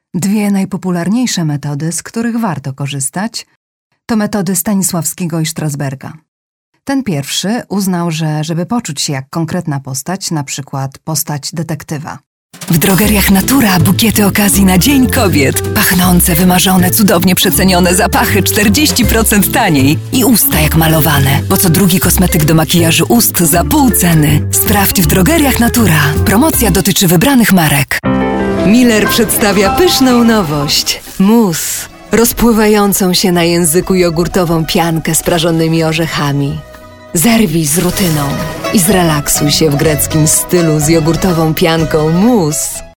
Dwie najpopularniejsze metody, z których warto korzystać, to metody Stanisławskiego i Strasberga. Ten pierwszy uznał, że żeby poczuć się jak konkretna postać, na przykład postać detektywa. W drogeriach Natura bukiety okazji na Dzień Kobiet. Pachnące, wymarzone, cudownie przecenione zapachy 40% taniej i usta jak malowane, bo co drugi kosmetyk do makijażu ust za pół ceny. Sprawdź w drogeriach Natura. Promocja dotyczy wybranych marek. Miller przedstawia pyszną nowość. Mus. Rozpływającą się na języku jogurtową piankę z prażonymi orzechami. Zerwij z rutyną i zrelaksuj się w greckim stylu z jogurtową pianką mus.